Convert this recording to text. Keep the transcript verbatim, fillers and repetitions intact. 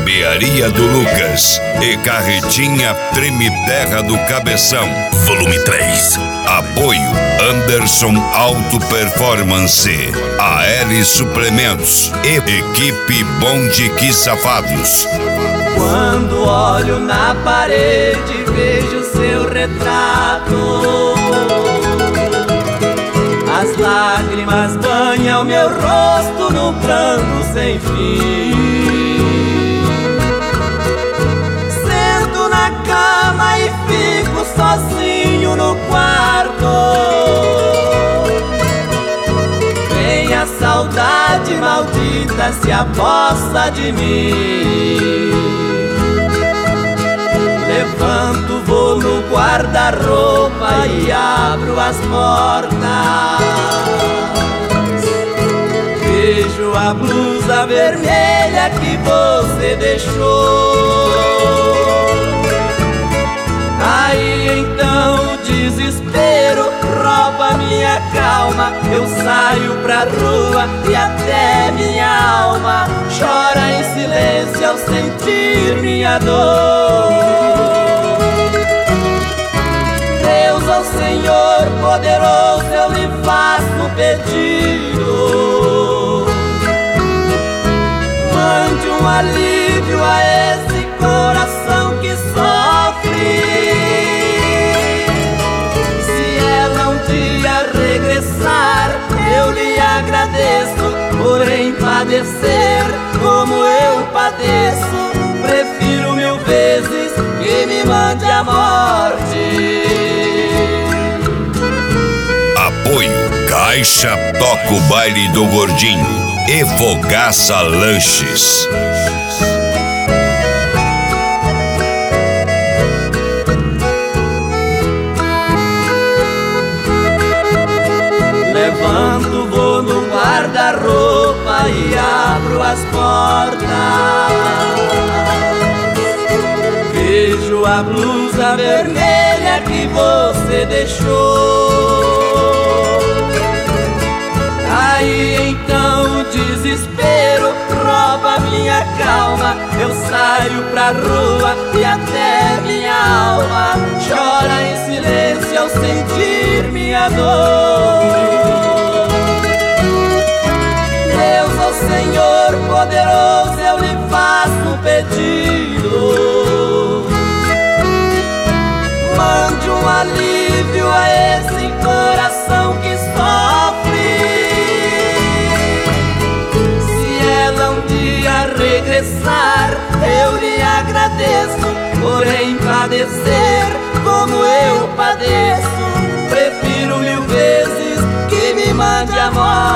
Barbearia do Lucas e Carretinha Treme Terra do Cabeção. Volume três. Apoio Anderson Auto Performance, A L Suplementos e Equipe Bonde Que Safados. Quando olho na parede vejo seu retrato, as lágrimas banham meu rosto no pranto sem fim. Sento na cama e fico sozinho no quarto. Vem a saudade maldita, se aposta de mim. Levanto, vou no guarda-roupa e abro as portas. Vejo a blusa vermelha que você deixou. Aí então o desespero rouba minha calma. Eu saio pra rua e até minha alma chora em silêncio ao sentir minha dor. Deus, ó Senhor poderoso, eu lhe faço um pedido. Mande um alívio a esse coração que sofre. Se ela um dia regressar, eu lhe agradeço. Porém padecer como eu padeço, prefiro mil vezes que me mande a morte. Apoio Caixa Toca o Baile do Gordinho e Fogaça Lanches. Levanto, vou no guarda-roupa e abro as portas. Vejo a blusa vermelha que você deixou. Aí então o desespero rouba minha calma. Eu saio pra rua e até minha alma chora em silêncio ao sentir minha dor. Deus, ó Senhor poderoso, eu lhe faço um pedido. Mande um alívio a esse coração que sofre. Se ela um dia regressar, eu lhe agradeço. Porém padecer como eu padeço, prefiro mil vezes que me mande a morte.